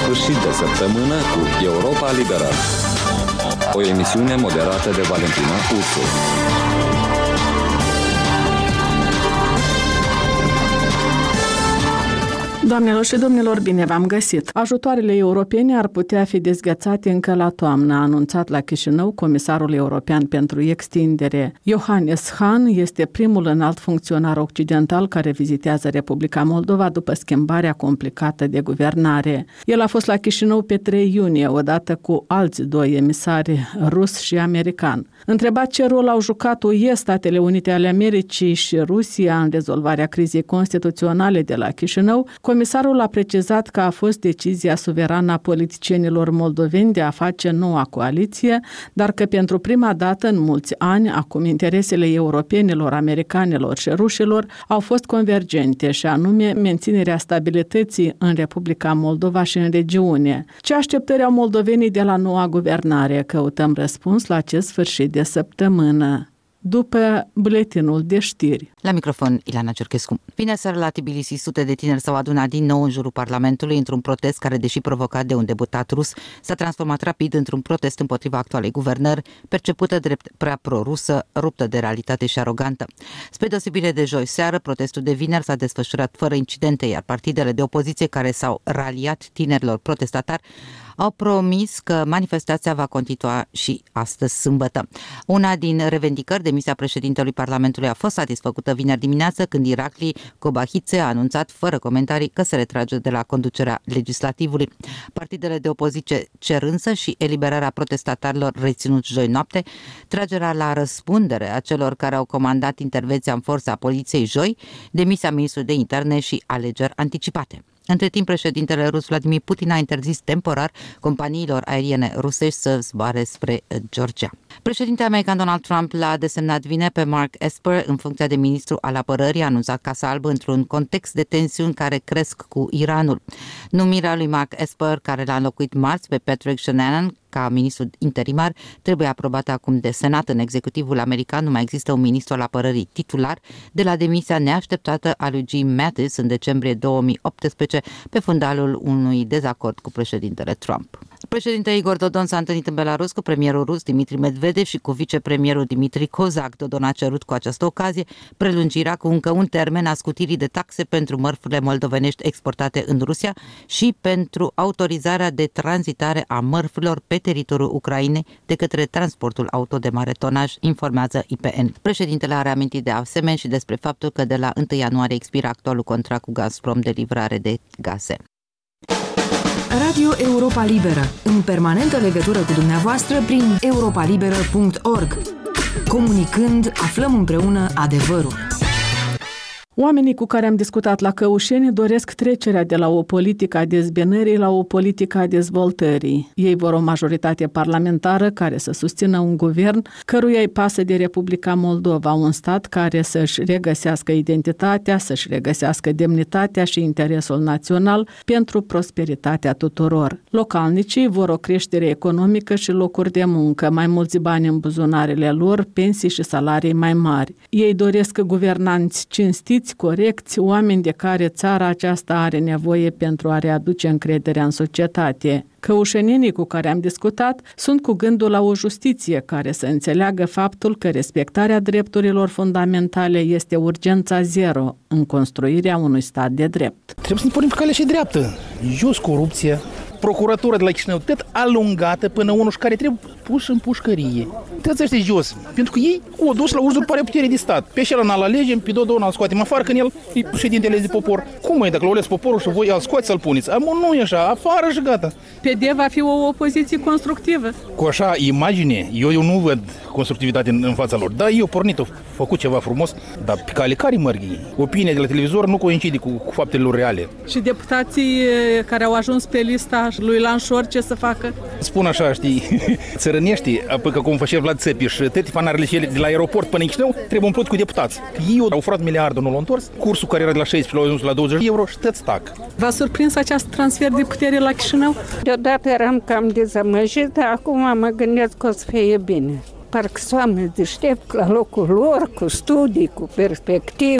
sfârșit de săptămână cu Europa Liberă. O emisiune moderată de Valentina Ursu. Doamnelor și domnilor, bine v-am găsit! Ajutoarele europene ar putea fi dezghețate încă la toamnă, a anunțat la Chișinău comisarul european pentru extindere. Johannes Hahn este primul înalt funcționar occidental care vizitează Republica Moldova după schimbarea complicată de guvernare. El a fost la Chișinău pe 3 iunie, odată cu alți 2 emisari, rus și american. Întrebat ce rol au jucat UE, Statele Unite ale Americii și Rusia în rezolvarea crizei constituționale de la Chișinău, comisarul a precizat că a fost decizia suverană a politicienilor moldoveni de a face noua coaliție, dar că pentru prima dată în mulți ani, acum interesele europenilor, americanilor și rușilor au fost convergente și anume menținerea stabilității în Republica Moldova și în regiune. Ce așteptări au moldovenii de la noua guvernare? Căutăm răspuns la acest sfârșit de săptămână. După buletinul de știri. La microfon, Ilana Cerchescu. Vineri seara la Tbilisi, sute de tineri s-au adunat din nou în jurul Parlamentului într-un protest care, deși provocat de un deputat rus, s-a transformat rapid într-un protest împotriva actualei guvernări, percepută drept prea pro-rusă, ruptă de realitate și arogantă. Spre deosebire de joi seară, protestul de vineri s-a desfășurat fără incidente, iar partidele de opoziție care s-au raliat tinerilor protestatari au promis că manifestația va continua și astăzi, sâmbătă. Una din revendicări, demisia președintelui Parlamentului, a fost satisfăcută vineri dimineață când Irakli Kobachidze a anunțat fără comentarii că se retrage de la conducerea legislativului. Partidele de opoziție cer însă și eliberarea protestatarilor reținuți joi noapte, tragerea la răspundere a celor care au comandat intervenția în forța poliției joi, demisia ministrului de interne și alegeri anticipate. Între timp, președintele rus Vladimir Putin a interzis temporar companiilor aeriene rusești să zboare spre Georgia. Președintele american Donald Trump l-a desemnat vineri pe Mark Esper în funcția de ministru al apărării, a anunțat Casa Albă într-un context de tensiuni care cresc cu Iranul. Numirea lui Mark Esper, care l-a înlocuit marți pe Patrick Shanahan ca ministru interimar, trebuie aprobată acum de Senat. În executivul american nu mai există un ministru al apărării titular de la demisia neașteptată a lui Jim Mattis în decembrie 2018 pe fundalul unui dezacord cu președintele Trump. Președintele Igor Dodon s-a întâlnit în Belarus cu premierul rus Dmitri Medvedev și cu vicepremierul Dmitri Kozak. Dodon a cerut cu această ocazie prelungirea cu încă un termen a scutirii de taxe pentru mărfurile moldovenești exportate în Rusia și pentru autorizarea de tranzitare a mărfurilor pe teritoriul Ucrainei de către transportul auto de mare tonaj, informează IPN. Președintele a reamintit de asemenea și despre faptul că de la 1 ianuarie expiră actualul contract cu Gazprom de livrare de gaze. Radio Europa Liberă, în permanentă legătură cu dumneavoastră prin europalibera.org. Comunicând, aflăm împreună adevărul. Oamenii cu care am discutat la Căușeni doresc trecerea de la o politică a dezbinării la o politică a dezvoltării. Ei vor o majoritate parlamentară care să susțină un guvern căruia îi pasă de Republica Moldova, un stat care să-și regăsească identitatea, să-și regăsească demnitatea și interesul național pentru prosperitatea tuturor. Localnicii vor o creștere economică și locuri de muncă, mai mulți bani în buzunarele lor, pensii și salarii mai mari. Ei doresc guvernanți cinstiți, corecți, oameni de care țara aceasta are nevoie pentru a readuce încrederea în societate. Căușenenii cu care am discutat sunt cu gândul la o justiție care să înțeleagă faptul că respectarea drepturilor fundamentale este urgența zero în construirea unui stat de drept. Trebuie să ne punem pe calea și dreaptă. Jos corupția, procuratura de la Chișinău tot alungată până unul care trebuie pus în pușcărie. Trebuie să jos, pentru că ei o dus la uzurparea puterii de stat. Pe așa n-al alegem, pe Dodon îl scoatem afară, când el e președintele de popor. Cum e dacă l-o ales poporul și voi îl scoați să-l puneți? Nu e așa, afară și gata. PD va fi o opoziție constructivă. Cu așa imagine, eu nu văd constructivitate în fața lor. Da, eu pornit, au făcut ceva frumos, dar pe cale care merg ei? Opinia de la televizor nu coincide cu faptele lor reale. Și deputații care au ajuns pe lista lui Lanșor, ce să facă? Spun așa, știi, țărănești, apoi că cum face Vlad Țepiș, toate fanarele și de la aeroport până în Chișinău trebuie umplut cu deputați. Ei au furat miliardul, nu l-au întors, cursul care era de la 16 l-au ajuns la 20 euro și tot stac. V-a surprins acest transfer de putere la Chișinău? Deodată eram cam dezamăjit, dar acum mă gândesc că o să fie bine. Parcă sunt oameni deștepți la locul lor, cu studii, cu perspective.